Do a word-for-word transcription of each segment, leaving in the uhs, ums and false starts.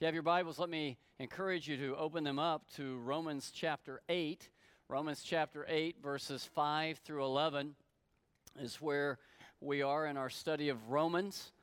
you have your Bibles, let me encourage you to open them up to Romans chapter eight. Romans chapter eight, verses five through eleven is where we are in our study of Romans.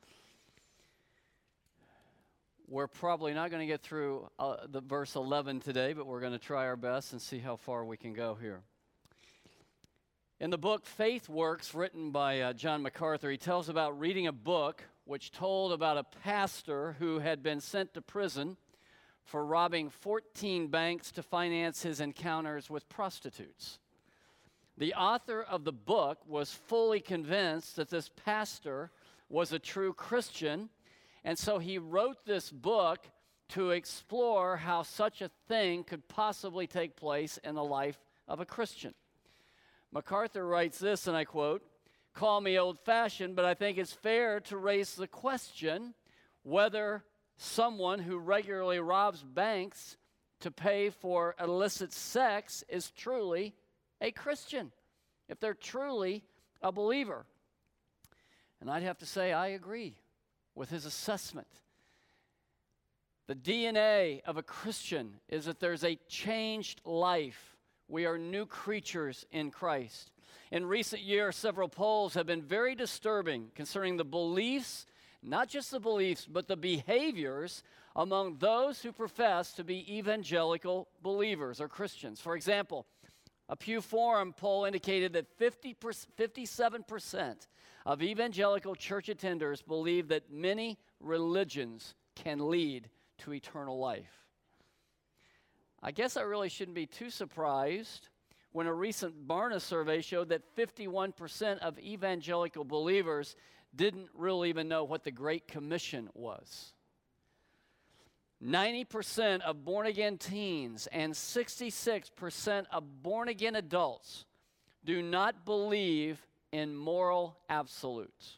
We're probably not going to get through uh, the verse eleven today, but we're going to try our best and see how far we can go here. In the book Faith Works, written by uh, John MacArthur, he tells about reading a book which told about a pastor who had been sent to prison for robbing fourteen banks to finance his encounters with prostitutes. The author of the book was fully convinced that this pastor was a true Christian, and so he wrote this book to explore how such a thing could possibly take place in the life of a Christian. MacArthur writes this, and I quote, "Call me old-fashioned, but I think it's fair to raise the question whether someone who regularly robs banks to pay for illicit sex is truly a Christian, if they're truly a believer." And I'd have to say I agree with his assessment. The D N A of a Christian is that there's a changed life. We are new creatures in Christ. In recent years, several polls have been very disturbing concerning the beliefs, not just the beliefs, but the behaviors among those who profess to be evangelical believers or Christians. For example, a Pew Forum poll indicated that fifty percent, fifty-seven percent of evangelical church attenders believe that many religions can lead to eternal life. I guess I really shouldn't be too surprised when a recent Barna survey showed that fifty-one percent of evangelical believers didn't really even know what the Great Commission was. ninety percent of born-again teens and sixty-six percent of born-again adults do not believe in moral absolutes.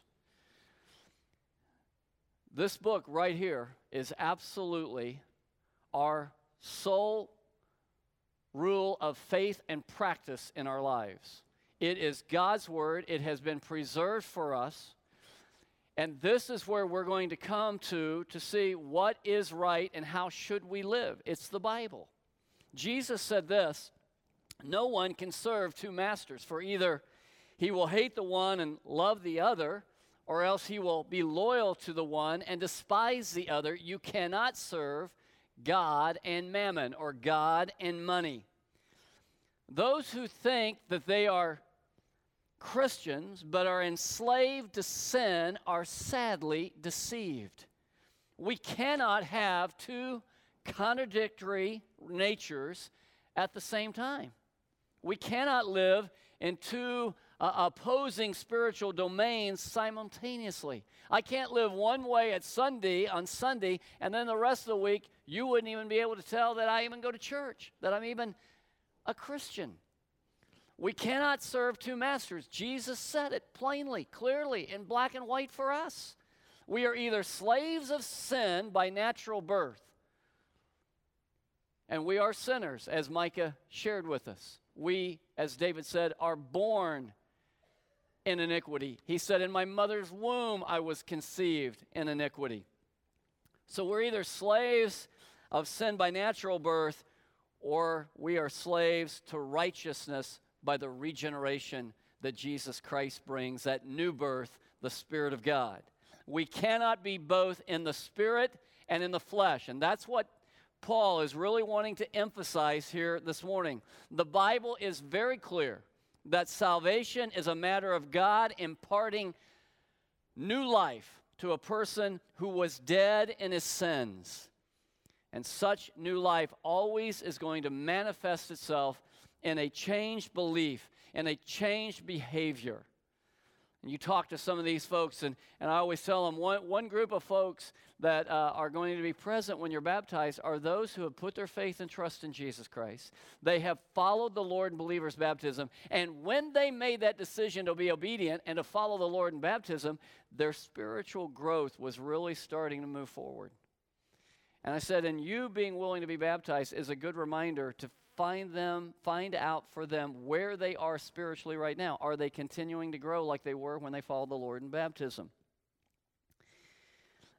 This book right here is absolutely our sole rule of faith and practice in our lives. It is God's word. It has been preserved for us. And this is where we're going to come to to see what is right and how should we live. It's the Bible. Jesus said this, "No one can serve two masters, for either he will hate the one and love the other, or else he will be loyal to the one and despise the other. You cannot serve God and mammon," or God and money. Those who think that they are Christians but are enslaved to sin are sadly deceived. We cannot have two contradictory natures at the same time. We cannot live in two uh, opposing spiritual domains simultaneously. I can't live one way at Sunday, on Sunday, and then the rest of the week, you wouldn't even be able to tell that I even go to church, that I'm even a Christian. We cannot serve two masters. Jesus said it plainly, clearly, in black and white for us. We are either slaves of sin by natural birth, and we are sinners, as Micah shared with us. We, as David said, are born in iniquity. He said, "In my mother's womb I was conceived in iniquity." So we're either slaves of sin by natural birth, or we are slaves to righteousness by the regeneration that Jesus Christ brings, that new birth, the Spirit of God. We cannot be both in the Spirit and in the flesh, and that's what Paul is really wanting to emphasize here this morning. The Bible is very clear that salvation is a matter of God imparting new life to a person who was dead in his sins. And such new life always is going to manifest itself in a changed belief, in a changed behavior. And you talk to some of these folks, and, and I always tell them, one, one group of folks that uh, are going to be present when you're baptized are those who have put their faith and trust in Jesus Christ. They have followed the Lord in believer's baptism, and when they made that decision to be obedient and to follow the Lord in baptism, their spiritual growth was really starting to move forward. And I said, and you being willing to be baptized is a good reminder to find them, find out for them where they are spiritually right now. Are they continuing to grow like they were when they followed the Lord in baptism?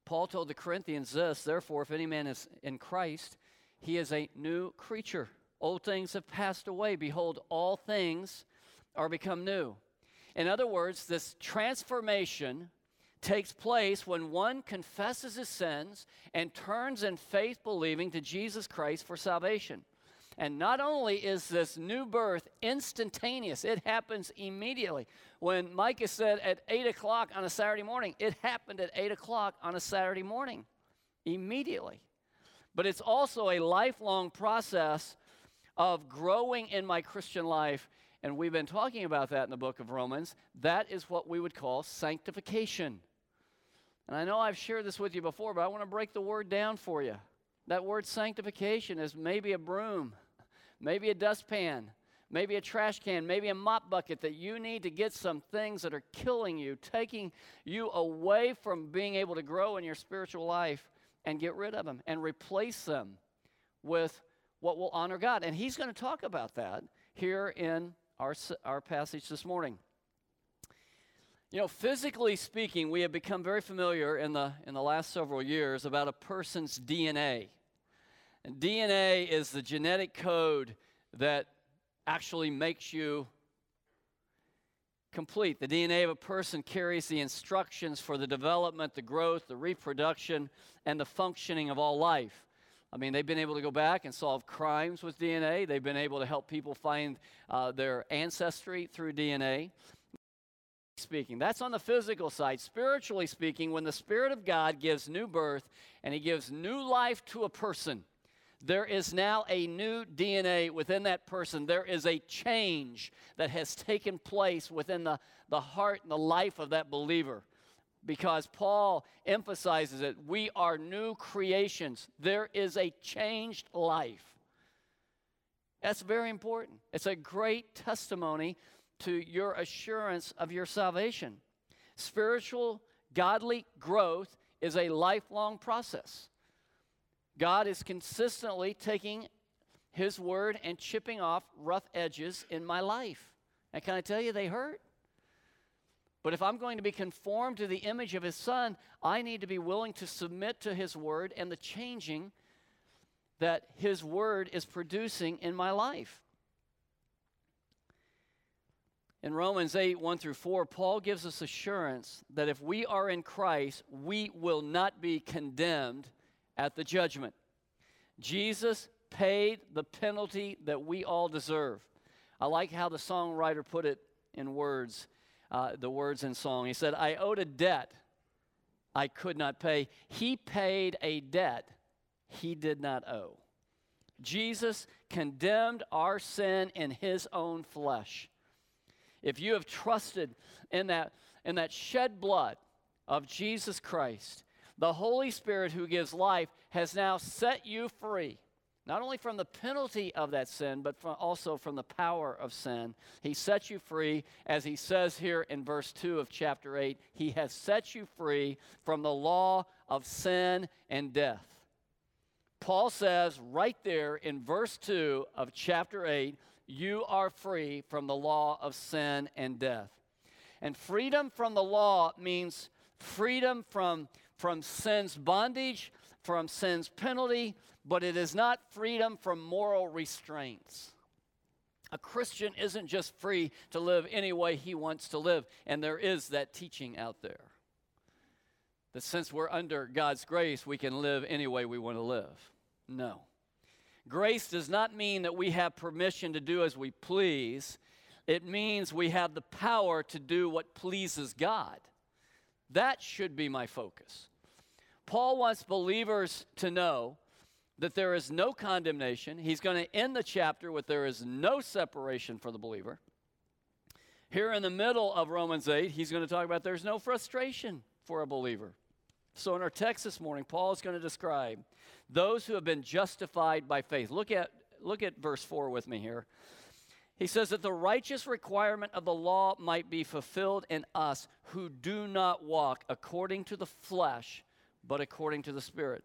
Paul told the Corinthians this, therefore, if any man is in Christ, he is a new creature. Old things have passed away. Behold, all things are become new. In other words, this transformation takes place when one confesses his sins and turns in faith believing to Jesus Christ for salvation. And not only is this new birth instantaneous, it happens immediately. When Micah said at eight o'clock on a Saturday morning, it happened at eight o'clock on a Saturday morning, immediately. But it's also a lifelong process of growing in my Christian life, and we've been talking about that in the book of Romans. That is what we would call sanctification. And I know I've shared this with you before, but I want to break the word down for you. That word sanctification is maybe a broom, maybe a dustpan, maybe a trash can, maybe a mop bucket that you need to get some things that are killing you, taking you away from being able to grow in your spiritual life, and get rid of them and replace them with what will honor God. And he's going to talk about that here in our, our passage this morning. You know, physically speaking, we have become very familiar in the, in the last several years about a person's D N A. And D N A is the genetic code that actually makes you complete. The D N A of a person carries the instructions for the development, the growth, the reproduction, and the functioning of all life. I mean, they've been able to go back and solve crimes with D N A. They've been able to help people find uh, their ancestry through D N A. Speaking, that's on the physical side. Spiritually speaking, when the Spirit of God gives new birth and he gives new life to a person, there is now a new D N A within that person. There is a change that has taken place within the, the heart and the life of that believer. Because Paul emphasizes it, we are new creations. There is a changed life. That's very important. It's a great testimony to your assurance of your salvation. Spiritual, godly growth is a lifelong process. God is consistently taking his word and chipping off rough edges in my life. And can I tell you, they hurt? But if I'm going to be conformed to the image of his Son, I need to be willing to submit to his word and the changing that his word is producing in my life. In Romans eight, one through four, Paul gives us assurance that if we are in Christ, we will not be condemned at the judgment. Jesus paid the penalty that we all deserve. I like how the songwriter put it in words, uh, the words in song. He said, I owed a debt I could not pay. He paid a debt he did not owe. Jesus condemned our sin in his own flesh. If you have trusted in that, in that shed blood of Jesus Christ, the Holy Spirit who gives life has now set you free, not only from the penalty of that sin, but from also from the power of sin. He sets you free, as he says here in verse two of chapter eight, he has set you free from the law of sin and death. Paul says right there in verse two of chapter eight, you are free from the law of sin and death. And freedom from the law means freedom from, from sin's bondage, from sin's penalty, but it is not freedom from moral restraints. A Christian isn't just free to live any way he wants to live, and there is that teaching out there. That since we're under God's grace, we can live any way we want to live. No. Grace does not mean that we have permission to do as we please. It means we have the power to do what pleases God. That should be my focus. Paul wants believers to know that there is no condemnation. He's going to end the chapter with there is no separation for the believer. Here in the middle of Romans eight, he's going to talk about there's no frustration for a believer. So in our text this morning, Paul is going to describe those who have been justified by faith. Look at, look at verse four with me here. He says that the righteous requirement of the law might be fulfilled in us who do not walk according to the flesh, but according to the Spirit.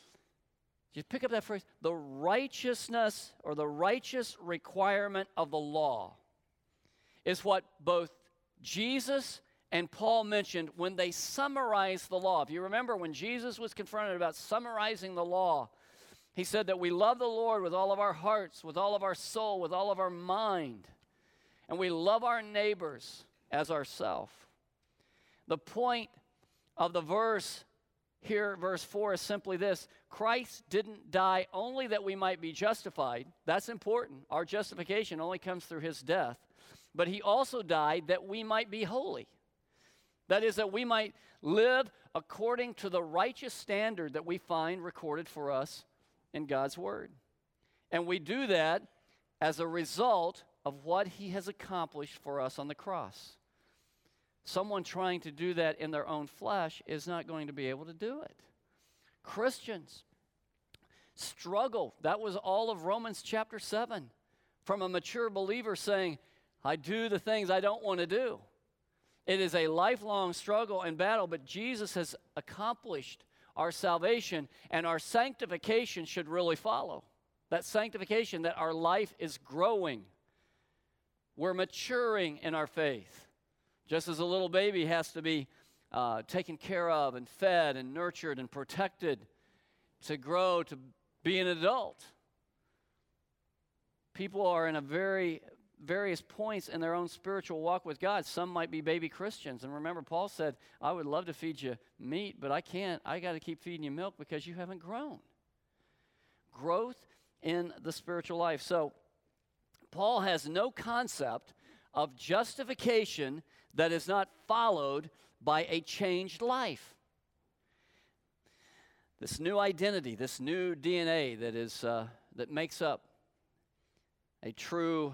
You pick up that phrase, the righteousness or the righteous requirement of the law is what both Jesus And Paul mentioned when they summarized the law. If you remember when Jesus was confronted about summarizing the law, he said that we love the Lord with all of our hearts, with all of our soul, with all of our mind. And we love our neighbors as ourselves. The point of the verse here, verse four, is simply this: Christ didn't die only that we might be justified. That's important. Our justification only comes through his death. But he also died that we might be holy. That is, that we might live according to the righteous standard that we find recorded for us in God's word. And we do that as a result of what he has accomplished for us on the cross. Someone trying to do that in their own flesh is not going to be able to do it. Christians struggle. That was all of Romans chapter seven. From a mature believer saying, I do the things I don't want to do. It is a lifelong struggle and battle, but Jesus has accomplished our salvation, and our sanctification should really follow. That sanctification, that our life is growing. We're maturing in our faith. Just as a little baby has to be uh, taken care of and fed and nurtured and protected to grow to be an adult. People are in a very various points in their own spiritual walk with God. Some might be baby Christians. And remember, Paul said, I would love to feed you meat, but I can't. I got to keep feeding you milk because you haven't grown. Growth in the spiritual life. So, Paul has no concept of justification that is not followed by a changed life. This new identity, this new D N A that is uh, that makes up a true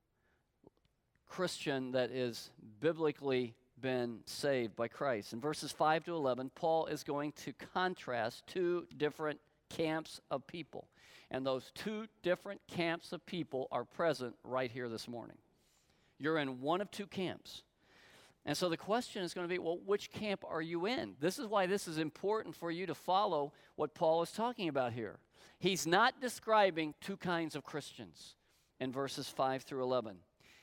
Christian that is biblically been saved by Christ. In verses five to eleven, Paul is going to contrast two different camps of people. And those two different camps of people are present right here this morning. You're in one of two camps. And so the question is going to be, well, which camp are you in? This is why this is important for you to follow what Paul is talking about here. He's not describing two kinds of Christians in verses five through eleven.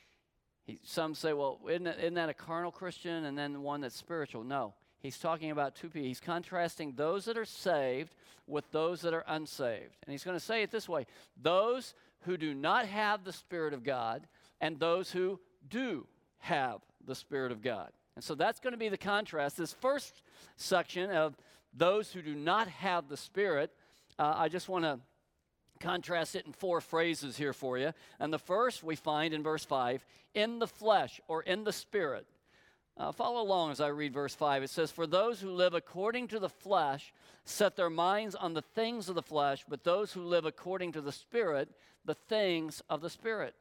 He, some say, well, isn't that, isn't that a carnal Christian and then one that's spiritual? No, he's talking about two people. He's contrasting those that are saved with those that are unsaved. And he's going to say it this way: those who do not have the Spirit of God and those who do have the Spirit of God. And so that's going to be the contrast. This first section of those who do not have the Spirit, uh, I just want to contrast it in four phrases here for you. And the first we find in verse five, in the flesh or in the spirit. Uh, follow along as I read verse five. It says, for those who live according to the flesh set their minds on the things of the flesh, but those who live according to the Spirit, the things of the Spirit.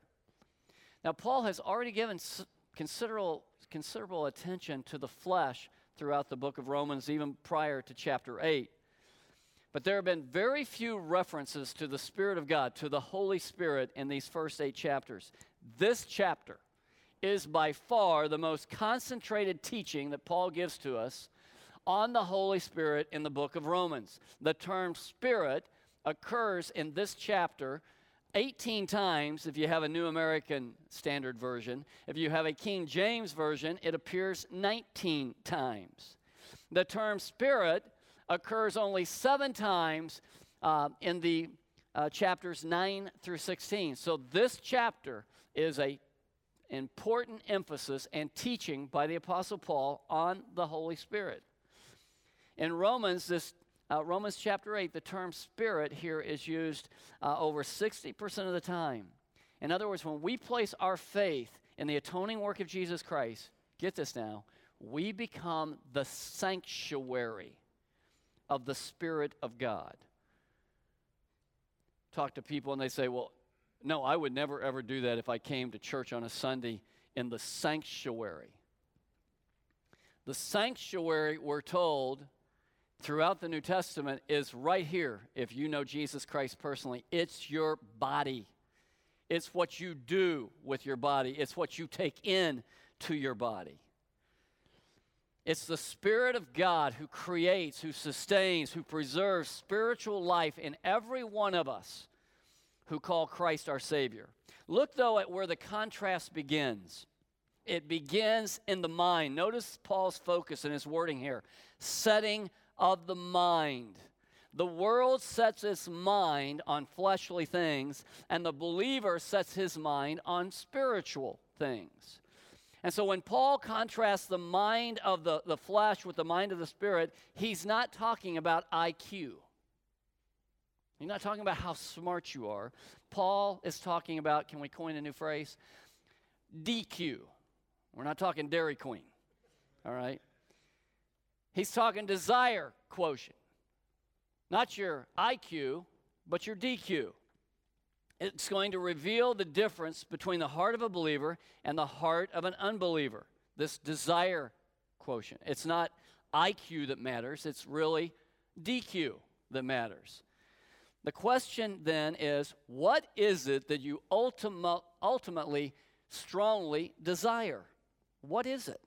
Now, Paul has already given s- considerable, considerable attention to the flesh throughout the book of Romans, even prior to chapter eight. But there have been very few references to the Spirit of God, to the Holy Spirit, in these first eight chapters. This chapter is by far the most concentrated teaching that Paul gives to us on the Holy Spirit in the book of Romans. The term Spirit occurs in this chapter eighteen times if you have a New American Standard Version. If you have a King James Version, it appears nineteen times. The term Spirit occurs only seven times uh, in the uh, chapters nine through sixteen. So this chapter is a important emphasis and teaching by the Apostle Paul on the Holy Spirit. In Romans, this uh, Romans chapter eight, the term Spirit here is used uh, over sixty percent of the time. In other words, when we place our faith in the atoning work of Jesus Christ, get this now, we become the sanctuary of the Spirit of God. Talk to people and they say, well, no, I would never ever do that if I came to church on a Sunday in the sanctuary. The sanctuary, we're told, throughout the New Testament is right here if you know Jesus Christ personally. It's your body. It's what you do with your body. It's what you take in to your body. It's the Spirit of God who creates, who sustains, who preserves spiritual life in every one of us who call Christ our Savior. Look, though, at where the contrast begins. it begins in the mind. Notice Paul's focus in his wording here. Setting of the mind. The world sets its mind on fleshly things, and the believer sets his mind on spiritual things. And so when Paul contrasts the mind of the, the flesh with the mind of the spirit, he's not talking about I Q. He's not talking about how smart you are. Paul is talking about, can we coin a new phrase? D Q. We're not talking Dairy Queen, all right? He's talking desire quotient. Not your I Q, but your D Q. It's going to reveal the difference between the heart of a believer and the heart of an unbeliever, this desire quotient. It's not I Q that matters, it's really D Q that matters. The question then is, what is it that you ultima- ultimately, strongly desire? What is it?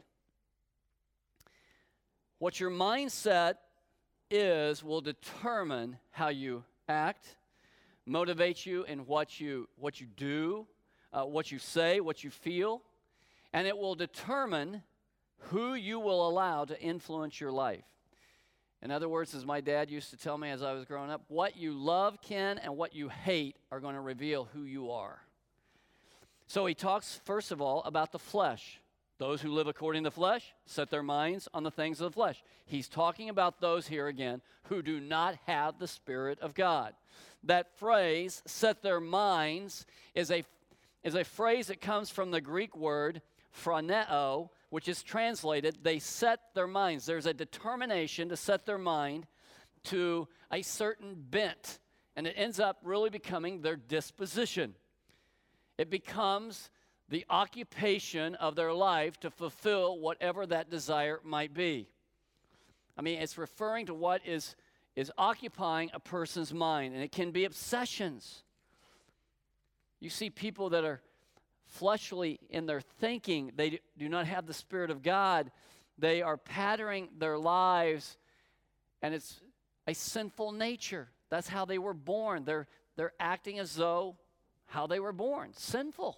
What your mindset is will determine how you act, motivate you in what you, what you do, uh, what you say, what you feel, and it will determine who you will allow to influence your life. In other words, as my dad used to tell me as I was growing up, what you love, Ken, and what you hate are going to reveal who you are. So he talks, first of all, about the flesh. Those who live according to the flesh set their minds on the things of the flesh. He's talking about those here again who do not have the Spirit of God. That phrase, set their minds, is a, is a phrase that comes from the Greek word phroneo, which is translated, they set their minds. There's a determination to set their mind to a certain bent, and it ends up really becoming their disposition. It becomes the occupation of their life to fulfill whatever that desire might be. I mean, it's referring to what is, is occupying a person's mind, and it can be obsessions. You see people that are fleshly in their thinking, they do not have the Spirit of God. They are patterning their lives, and it's a sinful nature. That's how they were born. They're, they're acting as though how they were born, sinful.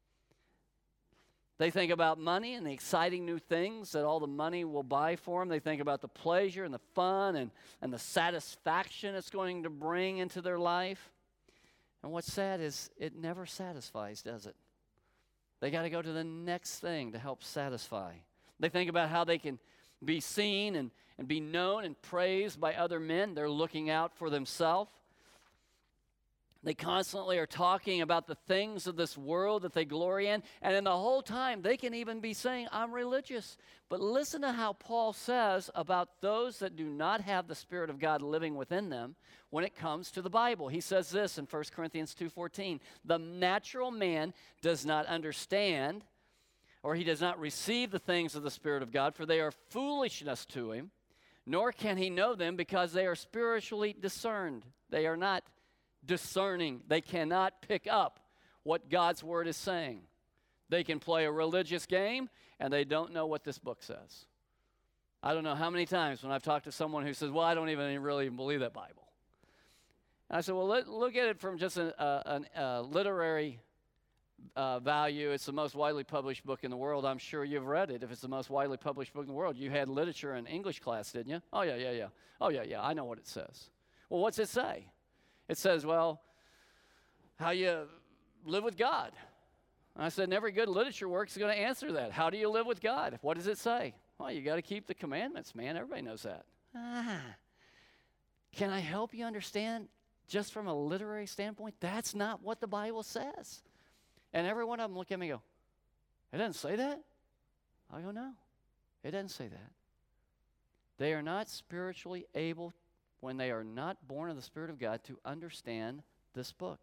They think about money and the exciting new things that all the money will buy for them. They think about the pleasure and the fun and, and the satisfaction it's going to bring into their life. And what's sad is it never satisfies, does it? They got to go to the next thing to help satisfy. They think about how they can be seen and, and be known and praised by other men. They're looking out for themselves. They constantly are talking about the things of this world that they glory in. And in the whole time, they can even be saying, I'm religious. But listen to how Paul says about those that do not have the Spirit of God living within them when it comes to the Bible. He says this in First Corinthians two fourteen, the natural man does not understand, or he does not receive the things of the Spirit of God, for they are foolishness to him, nor can he know them because they are spiritually discerned. They are not discerning. They cannot pick up what God's Word is saying. They can play a religious game, and they don't know what this book says. I don't know how many times when I've talked to someone who says, well, I don't even really even believe that Bible. And I said, well, let, look at it from just a, a, a literary uh, value. It's the most widely published book in the world. I'm sure you've read it. If it's the most widely published book in the world, you had literature in English class, didn't you? Oh, yeah, yeah, yeah. Oh, yeah, yeah, I know what it says. Well, what's it say? It says, well, how you live with God. And I said, and every good literature work is going to answer that. How do you live with God? What does it say? Well, you got to keep the commandments, man. Everybody knows that. Ah, can I help you understand just from a literary standpoint? That's not what the Bible says. And every one of them look at me and go, it doesn't say that? I go, no, it doesn't say that. They are not spiritually able, when they are not born of the Spirit of God, to understand this book.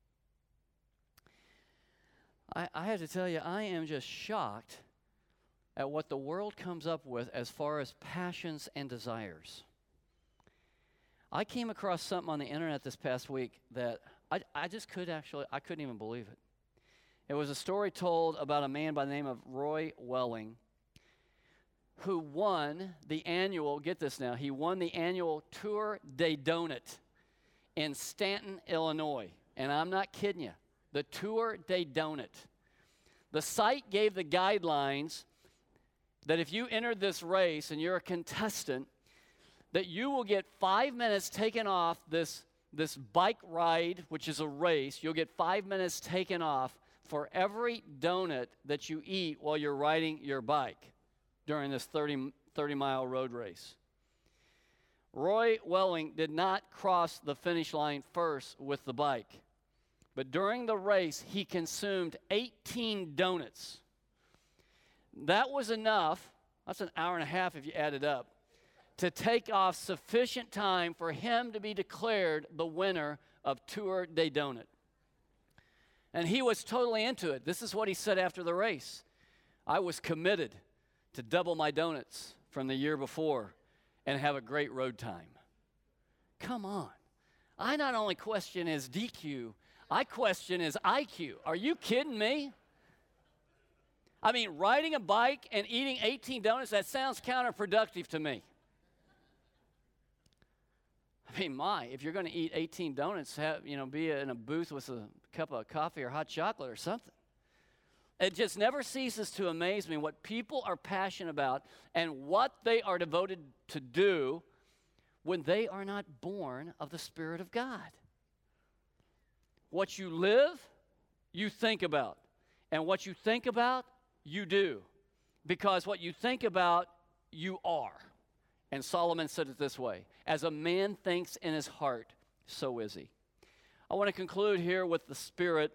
I, I have to tell you, I am just shocked at what the world comes up with as far as passions and desires. I came across something on the internet this past week that I, I just could actually, I couldn't even believe it. It was a story told about a man by the name of Roy Welling who won the annual, get this now, he won the annual Tour de Donut in Stanton, Illinois. And I'm not kidding you. The Tour de Donut. The site gave the guidelines that if you entered this race and you're a contestant, that you will get five minutes taken off this, this bike ride, which is a race. You'll get five minutes taken off for every donut that you eat while you're riding your bike during this thirty, thirty mile road race. Roy Welling did not cross the finish line first with the bike, but during the race, he consumed eighteen donuts. That was enough, that's an hour and a half if you add it up, to take off sufficient time for him to be declared the winner of Tour de Donut. And he was totally into it. This is what he said after the race. I was committed to double my donuts from the year before and have a great road time. Come on. I not only question his D Q, I question his I Q. Are you kidding me? I mean, riding a bike and eating eighteen donuts, that sounds counterproductive to me. I mean, my, if you're going to eat eighteen donuts, have, you know, be in a booth with a cup of coffee or hot chocolate or something. It just never ceases to amaze me what people are passionate about and what they are devoted to do when they are not born of the Spirit of God. What you live, you think about. And what you think about, you do. Because what you think about, you are. And Solomon said it this way, as a man thinks in his heart, so is he. I want to conclude here with the Spirit.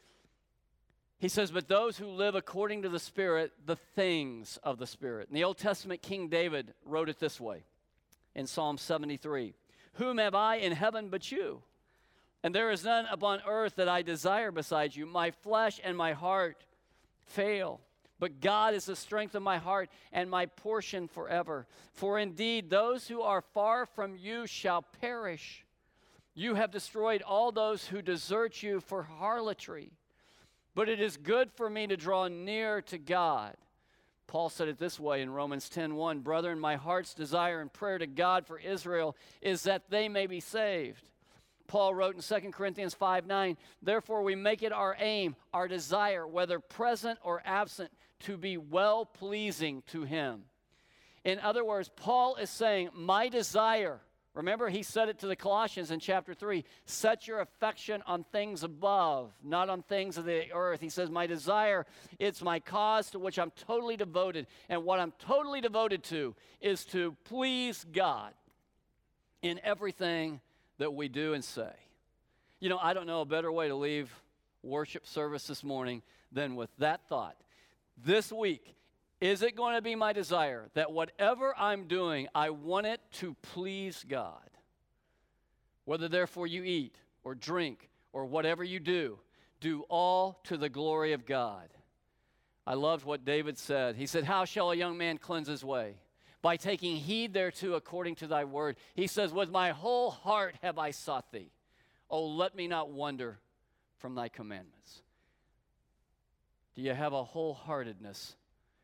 He says, but those who live according to the Spirit, the things of the Spirit. In the Old Testament, King David wrote it this way in Psalm seventy-three. Whom have I in heaven but you? And there is none upon earth that I desire besides you. My flesh and my heart fail, but God is the strength of my heart and my portion forever. For indeed, those who are far from you shall perish. You have destroyed all those who desert you for harlotry. But it is good for me to draw near to God. Paul said it this way in Romans ten one, brethren, my heart's desire and prayer to God for Israel is that they may be saved. Paul wrote in Second Corinthians five nine, therefore we make it our aim, our desire, whether present or absent, to be well-pleasing to him. In other words, Paul is saying, my desire, remember he said it to the Colossians in chapter three, set your affection on things above, not on things of the earth. He says, my desire, it's my cause to which I'm totally devoted. And what I'm totally devoted to is to please God in everything that we do and say. You know, I don't know a better way to leave worship service this morning than with that thought. This week, is it going to be my desire that whatever I'm doing, I want it to please God? Whether therefore you eat or drink or whatever you do, do all to the glory of God. I loved what David said. He said, how shall a young man cleanse his way? By taking heed thereto according to thy word. He says, with my whole heart have I sought thee. Oh, let me not wander from thy commandments. Do you have a wholeheartedness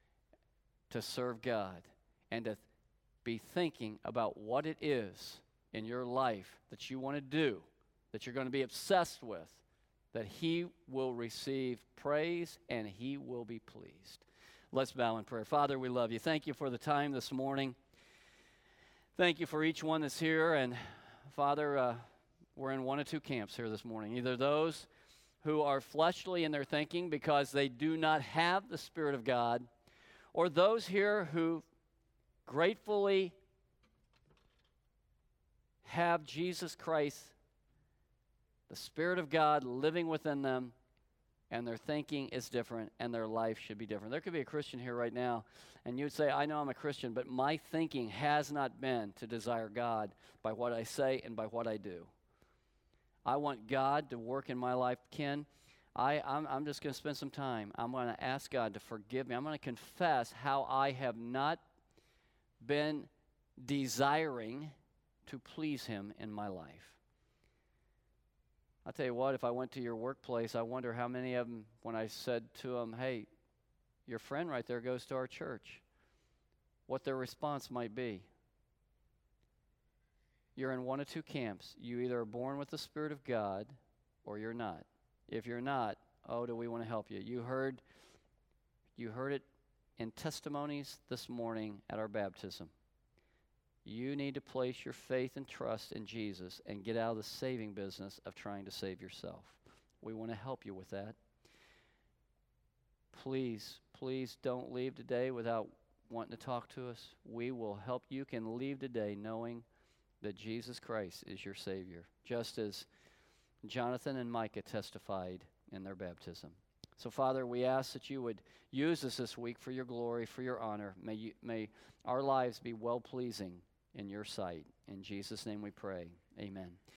to serve God and to be thinking about what it is in your life that you want to do, that you're going to be obsessed with, that he will receive praise and he will be pleased? Let's bow in prayer. Father, we love you. Thank you for the time this morning. Thank you for each one that's here. And Father, uh, we're in one of two camps here this morning. Either those who are fleshly in their thinking because they do not have the Spirit of God, or those here who gratefully have Jesus Christ, the Spirit of God living within them, and their thinking is different, and their life should be different. There could be a Christian here right now, and you'd say, I know I'm a Christian, but my thinking has not been to desire God by what I say and by what I do. I want God to work in my life. Ken, I, I'm, I'm just going to spend some time. I'm going to ask God to forgive me. I'm going to confess how I have not been desiring to please him in my life. I'll tell you what, if I went to your workplace, I wonder how many of them, when I said to them, hey, your friend right there goes to our church, what their response might be. You're in one of two camps. You either are born with the Spirit of God or you're not. If you're not, oh, do we want to help you? You heard You heard it in testimonies this morning at our baptism. You need to place your faith and trust in Jesus and get out of the saving business of trying to save yourself. We want to help you with that. Please, please don't leave today without wanting to talk to us. We will help. You can leave today knowing that Jesus Christ is your Savior, just as Jonathan and Micah testified in their baptism. So, Father, we ask that you would use us this week for your glory, for your honor. May you, may our lives be well-pleasing in your sight. In Jesus' name we pray. Amen.